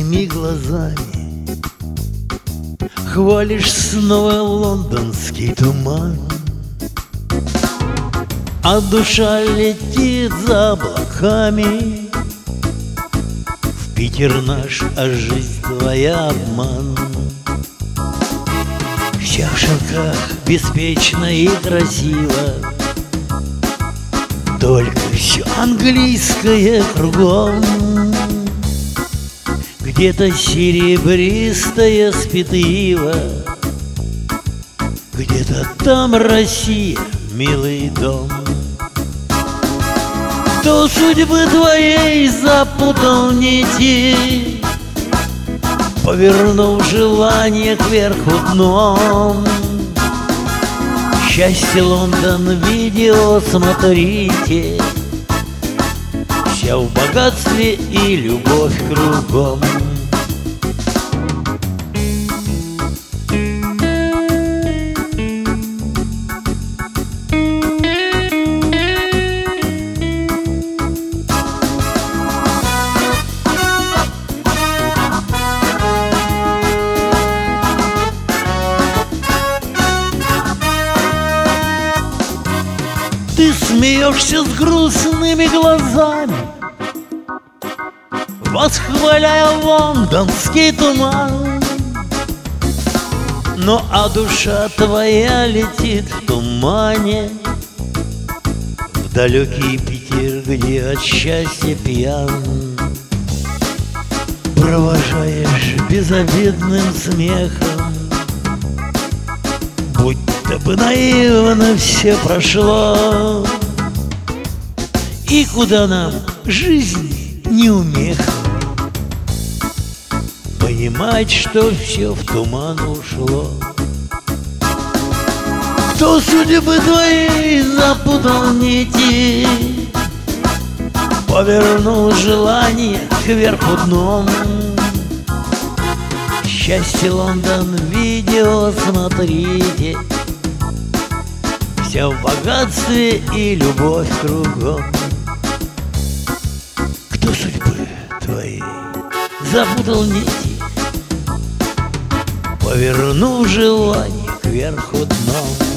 грустными глазами хвалишь снова лондонский туман, а душа летит за облаками в Питер наш, а жизнь твоя обман. Вся в шелках беспечно и красиво, только все английское кругом. Где-то серебристая спит ива, где-то там Россия, милый дом. Кто судьбы твоей запутал нити, повернув желание кверху дном. Счастье Лондон, видео смотрите, вся в богатстве и любовь кругом. Ты смеешься с грустными глазами, восхваляя лондонский туман. Ну а душа твоя летит в тумане в далекий Питер, где от счастья пьян. Провожаешь безобидным смехом, будто бы наивно все прошло. И куда нам жизнь неумеха понимать, что все в туман ушло. Кто судьбы твоей запутал нити, повернул желание кверху дном. Счастье Лондон, видео смотрите, вся в богатстве и любовь кругом. Кто судьбы твоей запутал нити, повернув желание кверху дном.